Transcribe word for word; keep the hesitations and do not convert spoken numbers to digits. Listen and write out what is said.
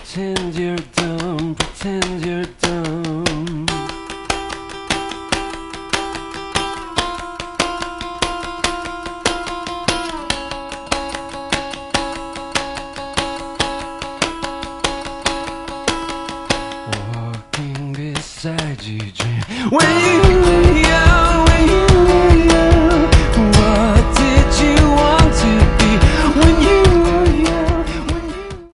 Pretend you're dumb, pretend you're dumb. Walking beside you, dream. When you